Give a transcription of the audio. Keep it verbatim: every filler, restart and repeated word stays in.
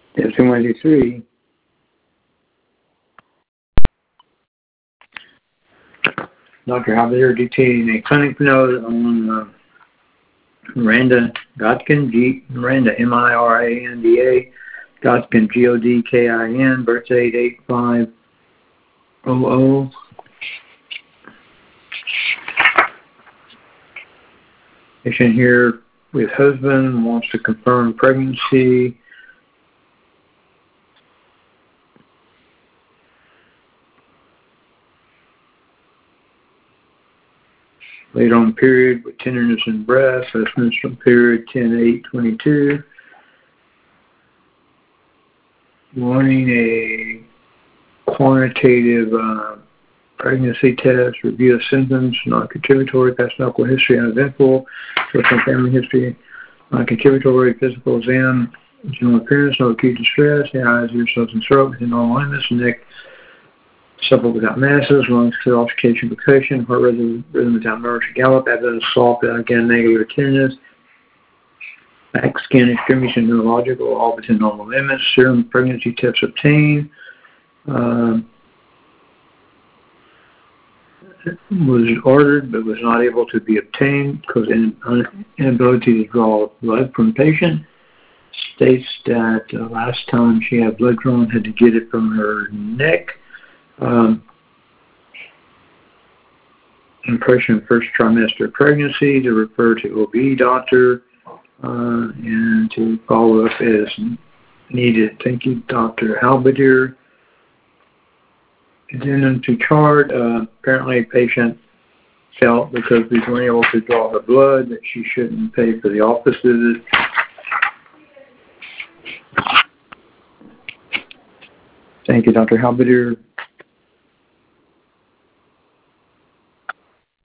It's two ninety-three. Doctor Halbiter dictating a clinic note on uh, Miranda Godkin, G, Miranda, M I R A N D A, Godkin, G O D K I N, birth date eight five hundred. Patient here with husband wants to confirm pregnancy. Late on period with tenderness in breast. That's menstrual period ten eight twenty-two. Wanting a quantitative uh, pregnancy test, review of symptoms, non-contributory, past medical history, uneventful, personal family history, non-contributory, physical exam, general appearance, no acute distress, the eyes, ears, nose, and throat within normal limits, neck supple without masses, lungs clear, auscultation, percussion, heart rhythm, rhythm without nerves or gallop, abdomen soft, again, negative tenderness, back, skin, extremities, and neurological, all within normal limits, serum pregnancy tests obtained, uh, was ordered but was not able to be obtained because of inability to draw blood from patient. States that uh, last time she had blood drawn had to get it from her neck. Um, impression of first trimester pregnancy to refer to O B doctor uh, and to follow up as needed. Thank you, Doctor Halbiter. Addendum to chart. Uh, apparently, a patient felt because we weren't able to draw her blood that she shouldn't pay for the office visit. Thank you, Doctor Halbiter.